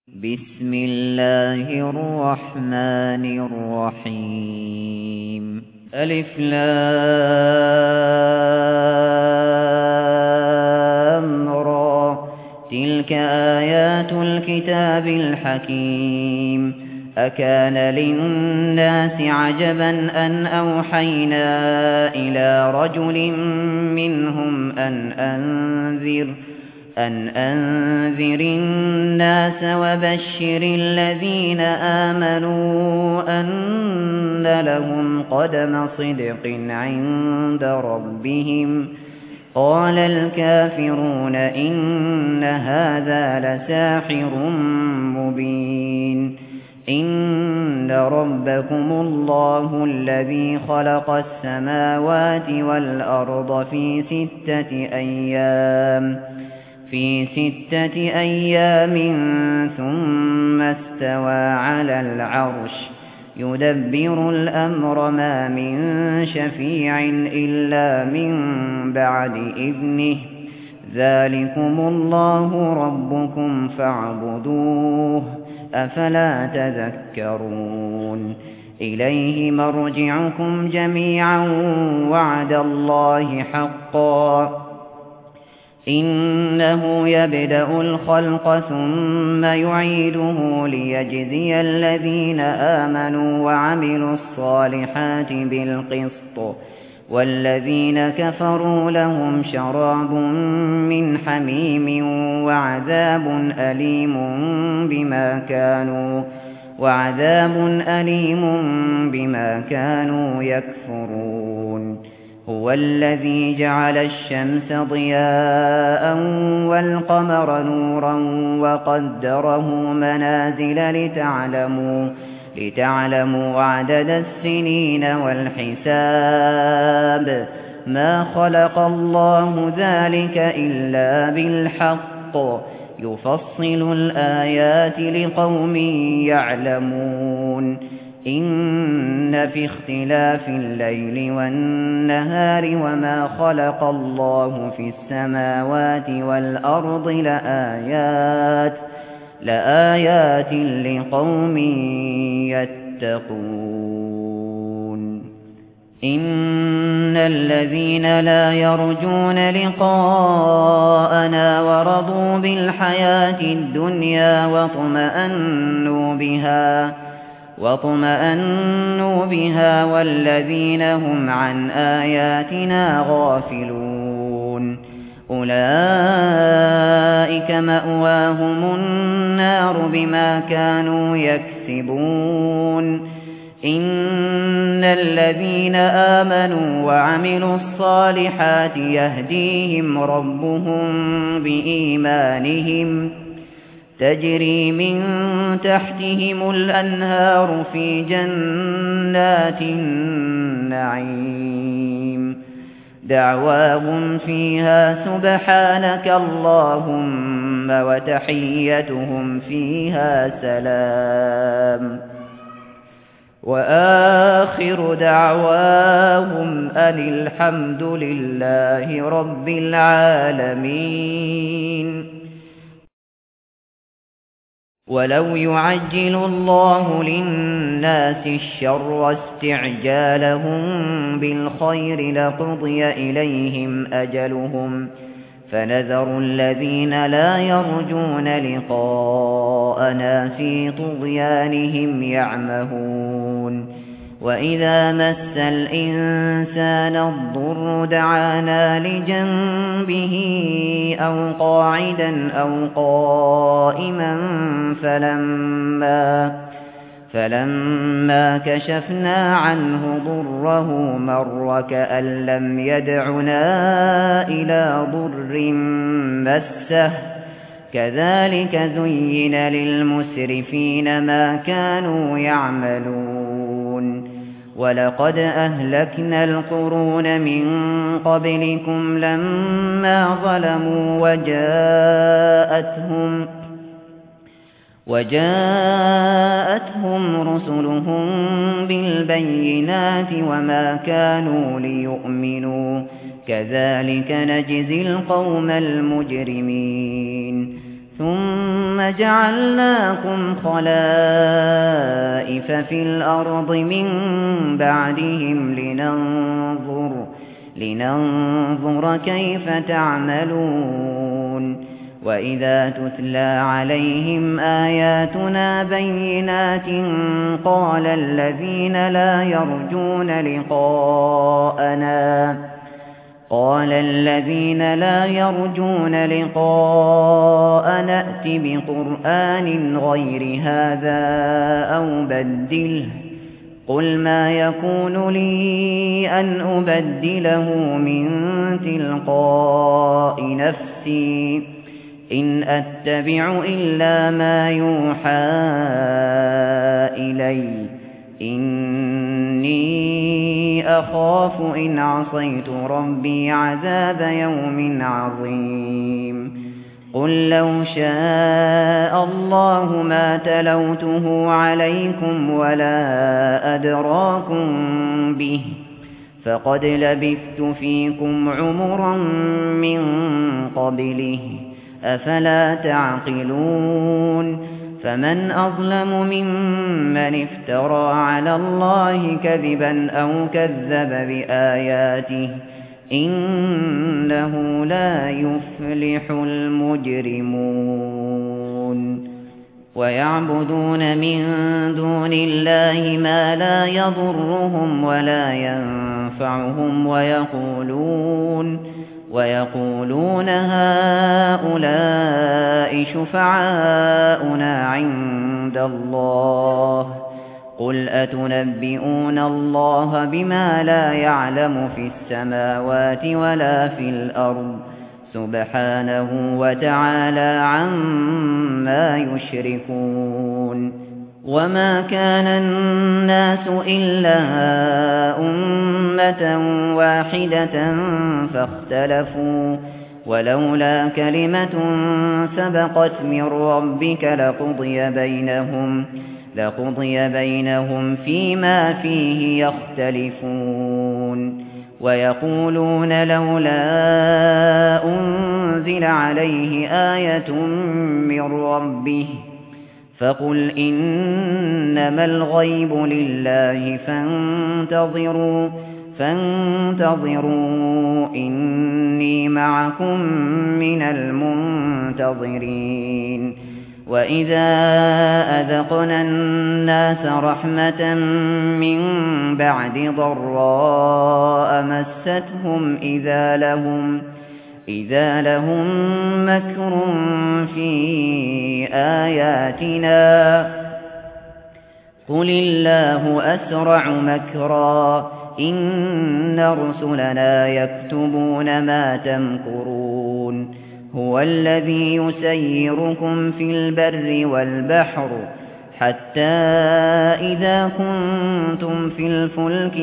بسم الله الرحمن الرحيم ألف لام را تلك آيات الكتاب الحكيم أكان للناس عجبا أن أوحينا إلى رجل منهم أن أنذر الناس وبشر الذين آمنوا أن لهم قدم صدق عند ربهم قال الكافرون إن هذا لساحر مبين إن ربكم الله الذي خلق السماوات والأرض في ستة أيام ثم استوى على العرش يدبر الأمر ما من شفيع إلا من بعد إذنه ذلكم الله ربكم فاعبدوه أفلا تذكرون إليه مرجعكم جميعا وعد الله حقا إنه يبدأ الخلق ثم يعيده ليجزي الذين آمنوا وعملوا الصالحات بالقسط والذين كفروا لهم شراب من حميم وعذاب أليم بما كانوا يكفرون هو الذي جعل الشمس ضياء والقمر نورا وقدره منازل لتعلموا عدد السنين والحساب ما خلق الله ذلك إلا بالحق يفصل الآيات لقوم يعلمون إن في اختلاف الليل والنهار وما خلق الله في السماوات والأرض لآيات لقوم يتقون إن الذين لا يرجون لقاءنا ورضوا بالحياة الدنيا واطمأنوا بها والذين هم عن آياتنا غافلون أولئك مأواهم النار بما كانوا يكسبون إن الذين آمنوا وعملوا الصالحات يهديهم ربهم بإيمانهم تجري من تحتهم الأنهار في جنات النعيم دعواهم فيها سبحانك اللهم وتحيتهم فيها سلام وآخر دعواهم أن الحمد لله رب العالمين ولو يعجل الله للناس الشر استعجالهم بالخير لقضي إليهم أجلهم فنذر الذين لا يرجون لقاءنا في طغيانهم يعمهون وإذا مس الإنسان الضر دعانا لجنبه أو قاعدا أو قائما فلما كشفنا عنه ضره مر كأن لم يدعنا إلى ضر مسه كذلك زين للمسرفين ما كانوا يعملون ولقد أهلكنا القرون من قبلكم لما ظلموا وجاءتهم رسلهم بالبينات وما كانوا ليؤمنوا كذلك نجزي القوم المجرمين ثم جعلناكم خلائف في الأرض من بعدهم لننظر كيف تعملون وإذا تتلى عليهم آياتنا بينات قال الذين لا يرجون لقاءنا ائت بقرآن غير هذا أو بدله قل ما يكون لي أن أبدله من تلقاء نفسي إن أتبع إلا ما يوحى إلي إني أخاف إن عصيت ربي عذاب يوم عظيم قل لو شاء الله ما تلوته عليكم ولا أدراكم به فقد لبثت فيكم عمرا من قبله أفلا تعقلون فمن أظلم ممن افترى على الله كذبا أو كذب بآياته إنه لا يفلح المجرمون ويعبدون من دون الله ما لا يضرهم ولا ينفعهم ويقولون هؤلاء شفعاؤنا عند الله قل أتنبئون الله بما لا يعلم في السماوات ولا في الأرض سبحانه وتعالى عما يشركون وما كان الناس إلا أمة واحدة فاختلفوا ولولا كلمة سبقت من ربك لقضي بينهم فيما فيه يختلفون ويقولون لولا أنزل عليه آية من ربه فقل إنما الغيب لله فانتظروا إني معكم من المنتظرين وإذا أذقنا الناس رحمة من بعد ضراء مستهم إذا لهم مكر في آياتنا قل الله أسرع مكرا إن رسلنا يكتبون ما تمكرون هو الذي يسيركم في البر والبحر حتى إذا كنتم في الفلك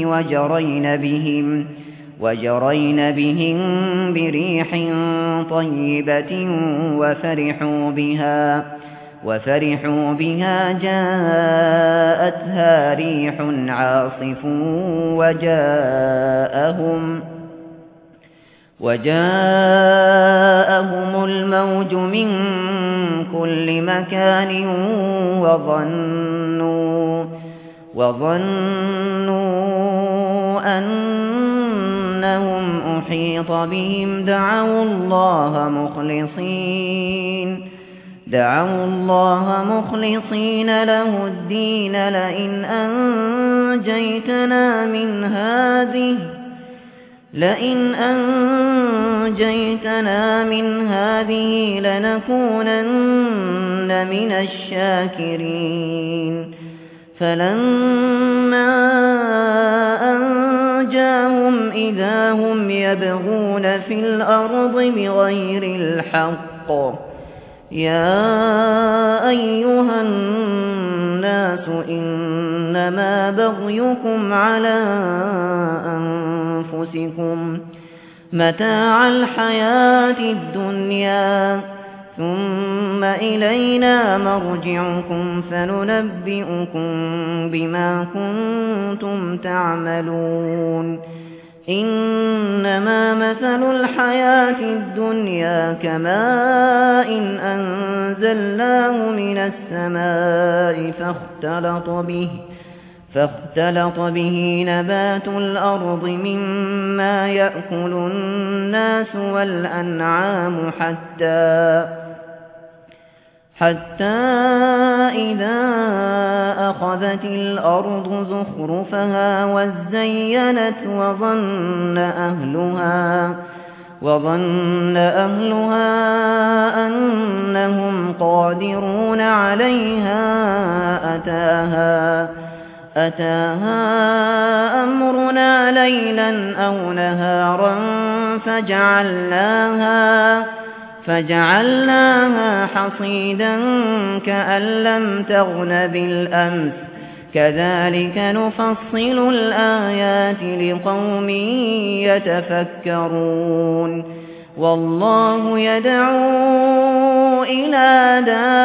وجرين بهم بريح طيبة وفرحوا بها جاءتها ريح عاصف وجاءهم الموج من كل مكان وظنوا أنهم أحيط بهم دعوا الله مخلصين له الدين لئن أنجيتنا من هذه لنكونن من الشاكرين فلما أنجاهم إذا هم يبغون في الأرض بغير الحق يا أيها الناس إنما بغيكم على أنفسكم متاع الحياة الدنيا ثم إلينا مرجعكم فننبئكم بما كنتم تعملون إنما مثل الحياة الدنيا كماء أنزلناه من السماء فاختلط به نبات الأرض مما يأكل الناس والأنعام حتى إذا أخذت الأرض زخرفها وزينت وظن أهلها أنهم قادرون عليها أتاها أمرنا ليلا أو نهارا فجعلناها حصيدا كأن لم تغن بالأمس كذلك نفصل الآيات لقوم يتفكرون والله يدعو إلى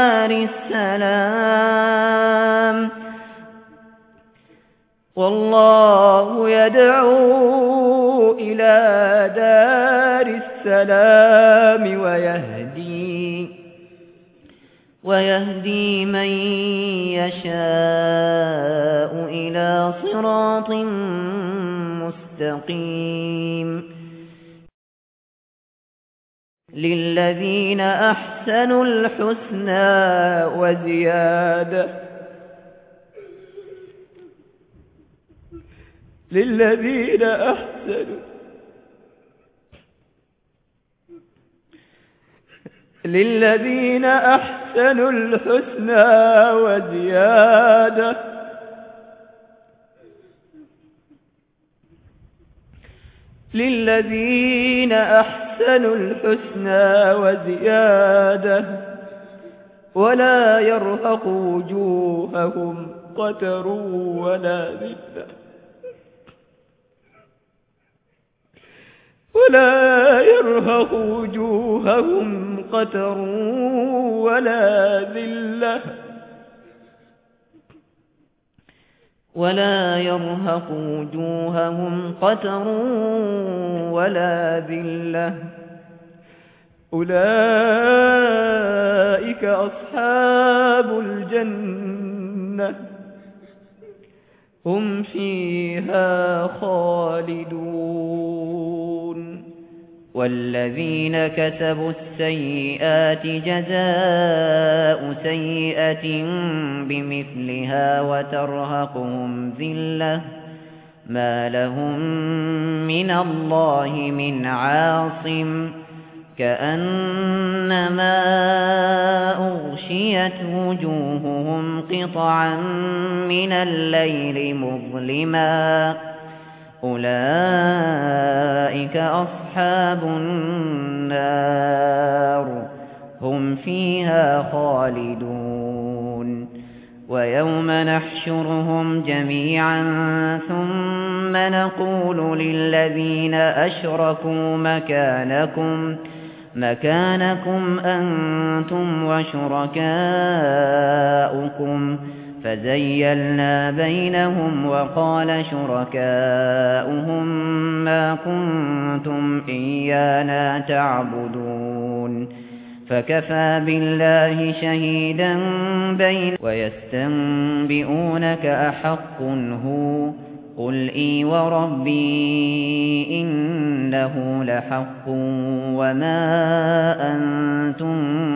دار السلام ويهدي من يشاء إلى صراط مستقيم للذين أحسنوا الحسنى وزيادة للذين أحسنوا الحسنى وزيادة ولا يرهق وجوههم قتر ولا ذلة أولئك أصحاب الجنة هم فيها خالدون والذين كسبوا السيئات جزاء سيئة بمثلها وترهقهم ذلة ما لهم من الله من عاصم كأنما أغشيت وجوههم قطعا من الليل مظلما أولئك أصحاب النار هم فيها خالدون ويوم نحشرهم جميعا ثم نقول للذين أشركوا مكانكم أنتم وشركاؤكم فزيلنا بينهم وقال شركاؤهم ما كنتم إيانا تعبدون فكفى بالله شهيدا ويستنبئونك أحق هو قل إي وربي إنه لحق وما أنتم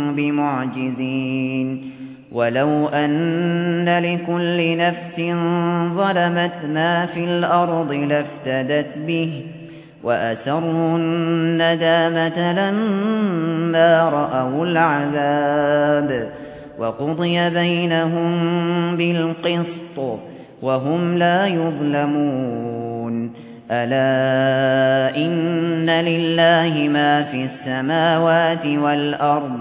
بمعجزين ولو أن لكل نفس ظلمت ما في الأرض لافتدت به وأسروا الندامة لما رأوا العذاب وقضي بينهم بالقسط وهم لا يظلمون ألا إن لله ما في السماوات والأرض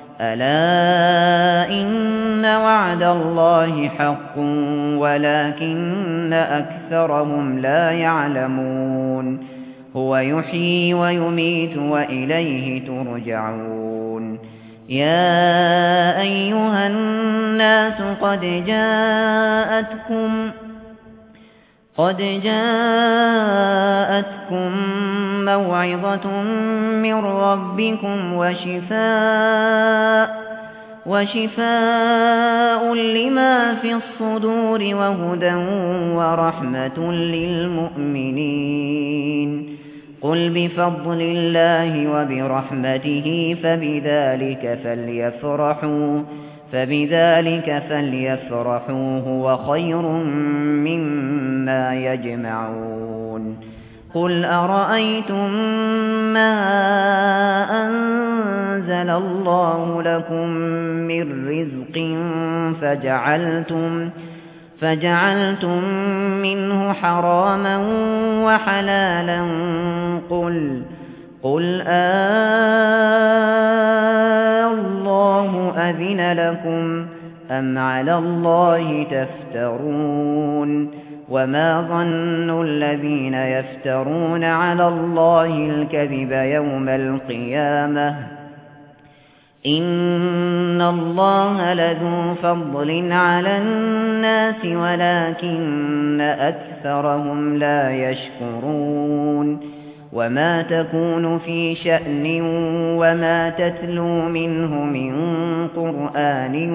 ألا إن وعد الله حق ولكن أكثرهم لا يعلمون هو يحيي ويميت وإليه ترجعون يا أيها الناس قد جاءتكم موعظة من ربكم وشفاء لما في الصدور وهدى ورحمة للمؤمنين قل بفضل الله وبرحمته فبذلك فليفرحوا هو خير مما يجمعون قل أرأيتم ما أنزل الله لكم من رزق فجعلتم منه حراما وحلالا قل الله أذن لكم أم على الله تفترون وما ظن الذين يفترون على الله الكذب يوم القيامة إن الله لذو فضل على الناس ولكن أكثرهم لا يشكرون وما تكون في شأن وما تتلو منه من قرآن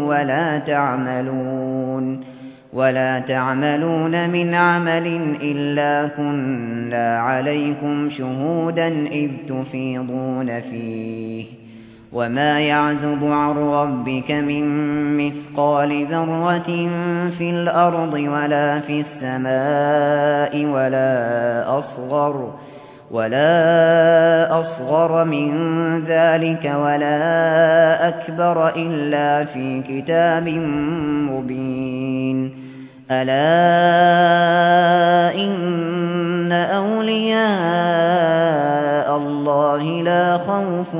ولا تعملون من عمل إلا كنا عليكم شهودا إذ تفيضون فيه وما يعزب عن ربك من مثقال ذرة في الأرض ولا في السماء ولا أصغر من ذلك ولا أكبر إلا في كتاب مبين ألا إن أولياء الله لا خوف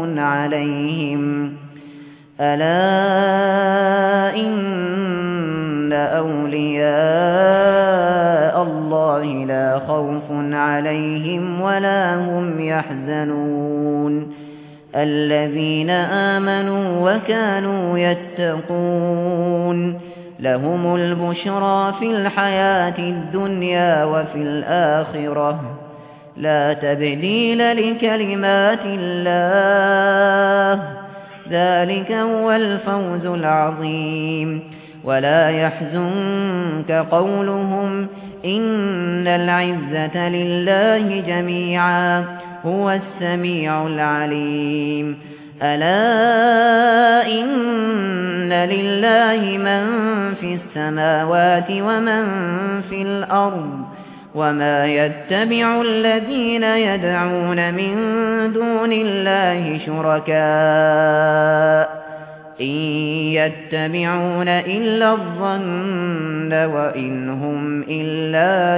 عليهم ولا هم يحزنون الذين آمنوا وكانوا يتقون لهم البشرى في الحياة الدنيا وفي الآخرة لا تبديل لكلمات الله ذلك هو الفوز العظيم ولا يحزنك قولهم إن العزة لله جميعا هو السميع العليم ألا إن لله من في السماوات ومن في الأرض وما يتبع الذين يدعون من دون الله شركاء إن يتبعون إلا الظن وإن هم إلا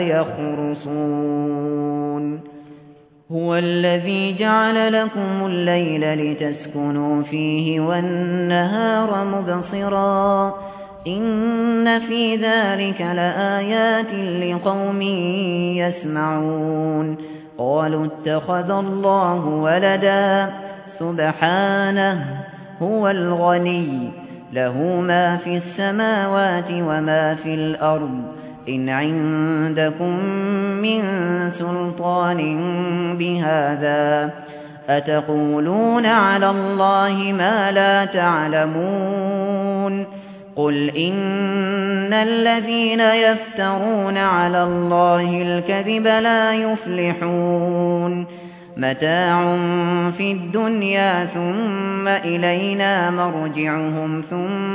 يخرصون هو الذي جعل لكم الليل لتسكنوا فيه والنهار مبصرا إن في ذلك لآيات لقوم يسمعون قالوا اتخذ الله ولدا سبحانه هو الغني له ما في السماوات وما في الأرض إن عندكم من سلطان بهذا أتقولون على الله ما لا تعلمون قل إن الذين يفترون على الله الكذب لا يفلحون متاع في الدنيا ثم إلينا مرجعهم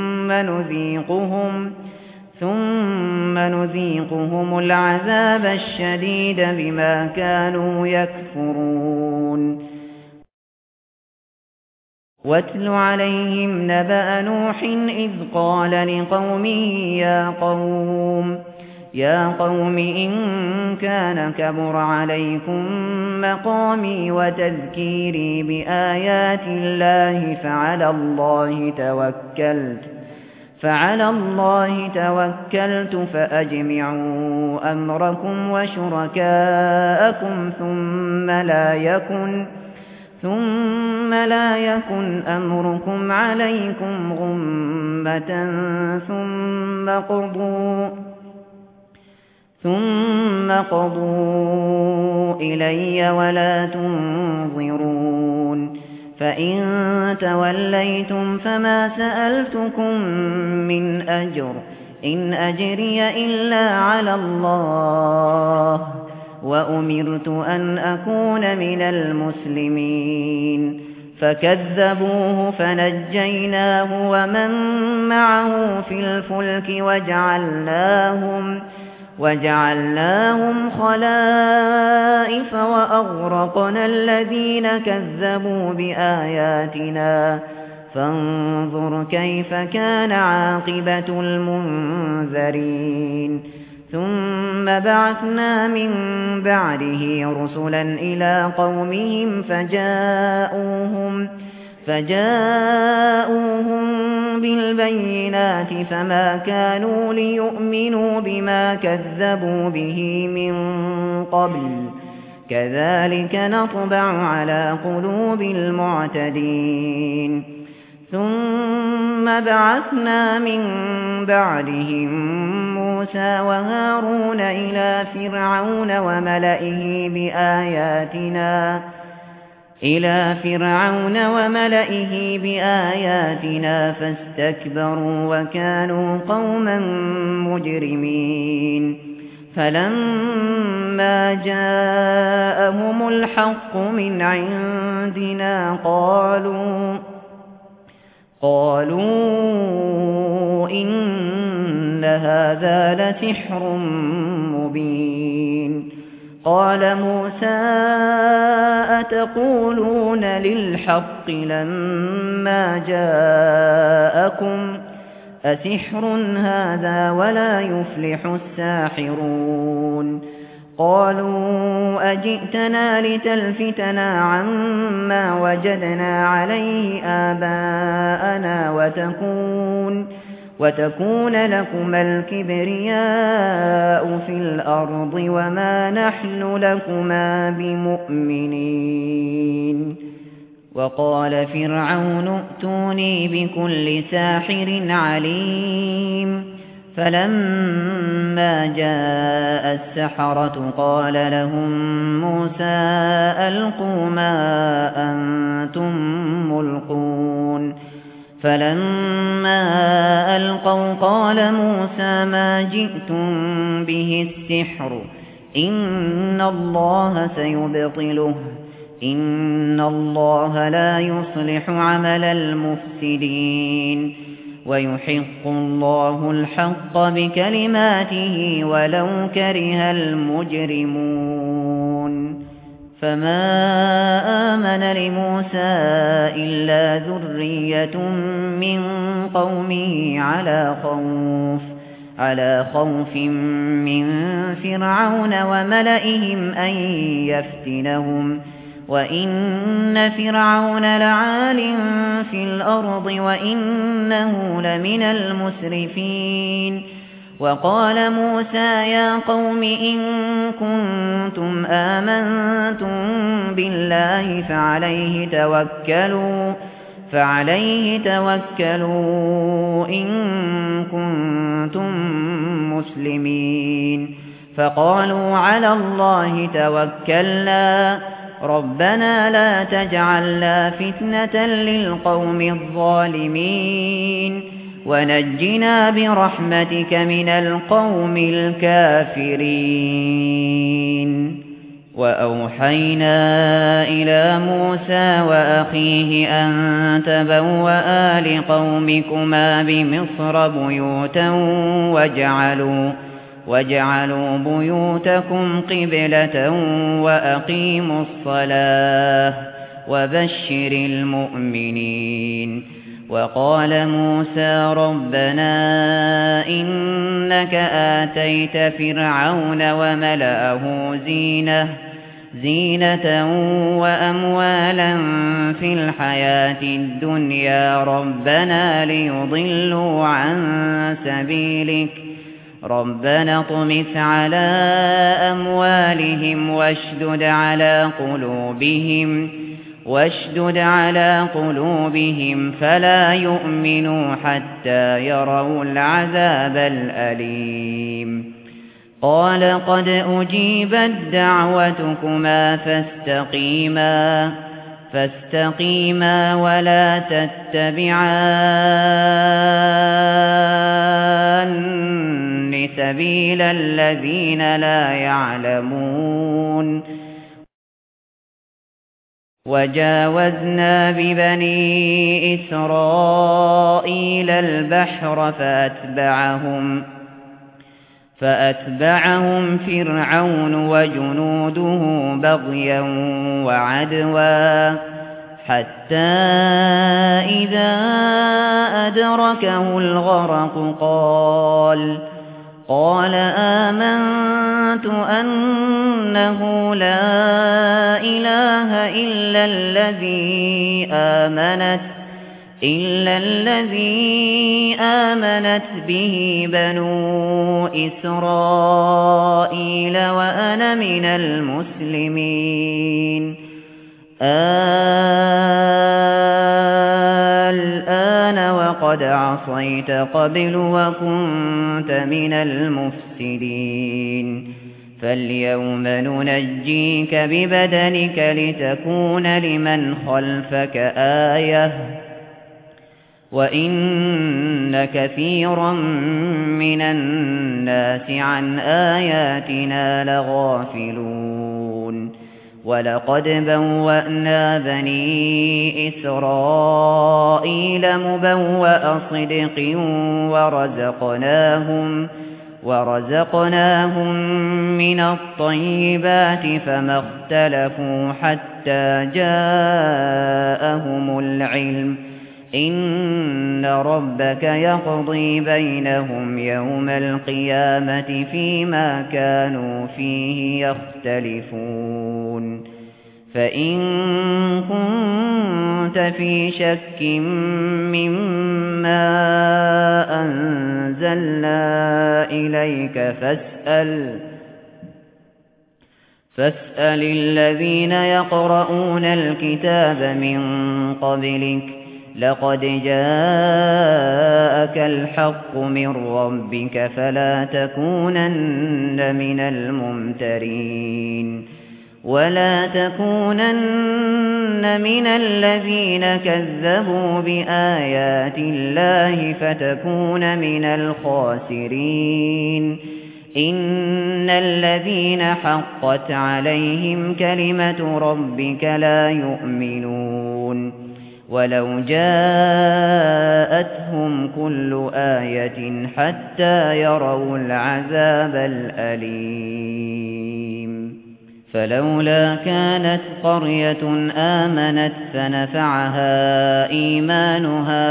ثم نذيقهم العذاب الشديد بما كانوا يكفرون واتل عليهم نبأ نوح إذ قال لقومه يا قوم إن كان كبر عليكم مقامي وتذكيري بآيات الله فعلى الله توكلت فأجمعوا أمركم وشركاءكم ثم لا يكن أمركم عليكم غمة ثم قضوا إلي ولا تنظرون فإن توليتم فما سألتكم من أجر إن أجري إلا على الله وأمرت أن أكون من المسلمين فكذبوه فنجيناه ومن معه في الفلك وجعلناهم خلائف وأغرقنا الذين كذبوا بآياتنا فانظر كيف كان عاقبة المنذرين ثم بعثنا من بعده رسلا إلى قومهم فجاءوهم بالبينات فما كانوا ليؤمنوا بما كذبوا به من قبل كذلك نطبع على قلوب المعتدين ثم بعثنا من بعدهم موسى وهارون إلى فرعون وملئه بآياتنا فاستكبروا وكانوا قوما مجرمين فلما جاءهم الحق من عندنا قالوا إن هذا لسحر مبين قال موسى أتقولون للحق لما جاءكم أسحر هذا ولا يفلح الساحرون قالوا أجئتنا لتلفتنا عما وجدنا عليه آباءنا وتكون لكما الكبرياء في الأرض وما نحن لكما بمؤمنين وقال فرعون ائتوني بكل ساحر عليم فلما جاء السحرة قال لهم موسى ألقوا ما أنتم ملقون فلما ألقوا قال موسى ما جئتم به السحر إن الله سيبطله إن الله لا يصلح عمل المفسدين ويحق الله الحق بكلماته ولو كره المجرمون فما آمن لموسى إلا ذرية من قومه على خوف من فرعون وملئهم أن يفتنهم وإن فرعون لعال في الأرض وإنه لمن المسرفين وقال موسى يا قوم إن كنتم آمنتم بالله فعليه توكلوا إن كنتم مسلمين فقالوا على الله توكلنا ربنا لا تجعلنا فتنة للقوم الظالمين ونجنا برحمتك من القوم الكافرين وأوحينا إلى موسى وأخيه أن تبوأ لقومكما بمصر بيوتا واجعلوا بيوتكم قبلة وأقيموا الصلاة وبشر المؤمنين وقال موسى ربنا إنك آتيت فرعون وملأه زينة وأموالا في الحياة الدنيا ربنا ليضلوا عن سبيلك ربنا اطمس على أموالهم واشدد على قلوبهم فلا يؤمنوا حتى يروا العذاب الأليم قال قد أجيبت دعوتكما فاستقيما ولا تتبعان سبيل الذين لا يعلمون وجاوزنا ببني إسرائيل البحر فأتبعهم فرعون وجنوده بغيا وعدوا حتى إذا أدركه الغرق قال آمنت أنه لا إله إلا الذي آمنت به بنو إسرائيل وأنا من المسلمين الآن وقد عصيت قبل وكنت من المفسدين فاليوم ننجيك ببدنك لتكون لمن خلفك آية وإن كثيرا من الناس عن آياتنا لغافلون ولقد بوأنا بني إسرائيل مبوأ صدق ورزقناهم من الطيبات فما اختلفوا حتى جاءهم العلم إن ربك يقضي بينهم يوم القيامة فيما كانوا فيه يختلفون فإن كنت في شك مما أنزلنا إليك فاسأل الذين يقرؤون الكتاب من قبلك لقد جاءك الحق من ربك فلا تكونن من الممترين ولا تكونن من الذين كذبوا بآيات الله فتكون من الخاسرين إن الذين حقت عليهم كلمة ربك لا يؤمنون ولو جاءتهم كل آية حتى يروا العذاب الأليم فلولا كانت قرية آمنت فنفعها إيمانها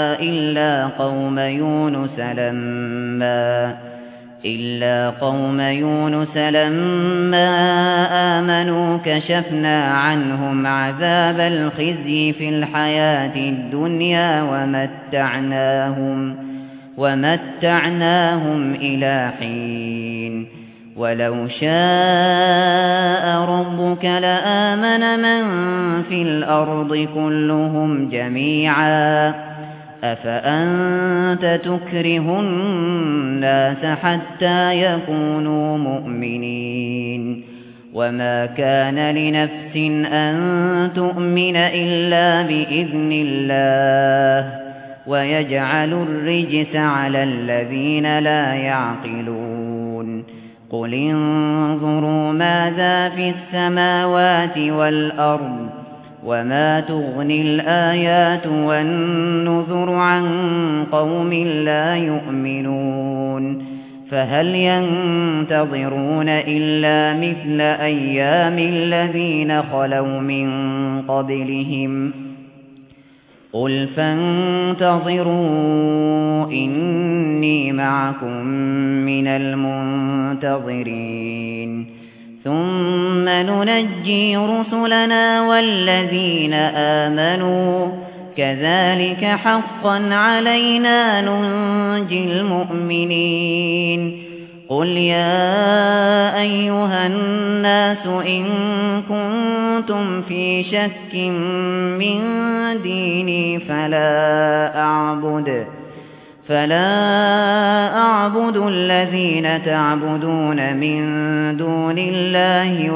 إلا قوم يونس لما آمنوا كشفنا عنهم عذاب الخزي في الحياة الدنيا ومتعناهم إلى حين ولو شاء ربك لآمن من في الأرض كلهم جميعا أفأنت تكره الناس حتى يكونوا مؤمنين وما كان لنفس أن تؤمن إلا بإذن الله ويجعل الرجس على الذين لا يعقلون قل انظروا ماذا في السماوات والأرض وما تغني الآيات والنذر عن قوم لا يؤمنون فهل ينتظرون إلا مثل أيام الذين خلوا من قبلهم قل فانتظروا إني معكم من المنتظرين ثم ننجي رسلنا والذين آمنوا كذلك حقا علينا ننجي المؤمنين قل يا أيها الناس إن كنتم في شك من ديني فلا فلا أعبد الذين تعبدون من دون الله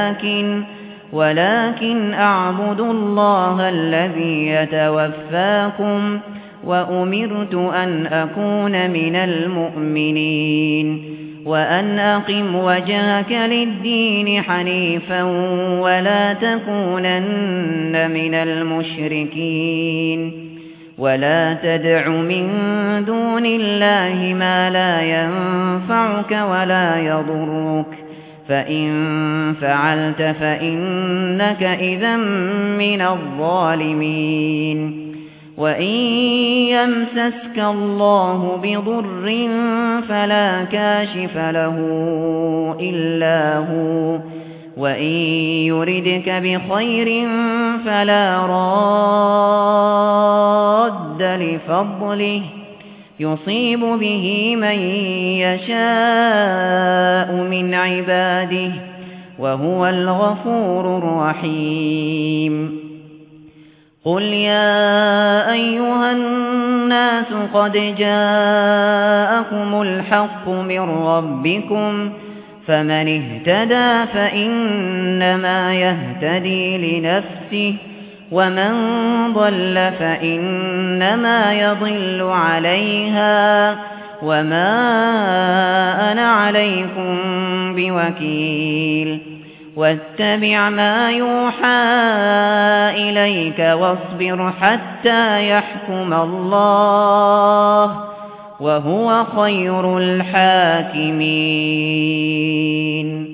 ولكن أعبد الله الذي يتوفاكم وأمرت أن أكون من المؤمنين وأن أقم وجهك للدين حنيفا ولا تكونن من المشركين ولا تدع من دون الله ما لا ينفعك ولا يضرك فإن فعلت فإنك إذا من الظالمين وإن يمسسك الله بضر فلا كاشف له إلا هو وإن يردك بخير فلا راد لفضله يصيب به من يشاء من عباده وهو الغفور الرحيم قل يا أيها الناس قد جاءكم الحق من ربكم فمن اهتدى فإنما يهتدي لنفسه ومن ضل فإنما يضل عليها وما أنا عليكم بوكيل واتبع ما يوحى إليك واصبر حتى يحكم الله وهو خير الحاكمين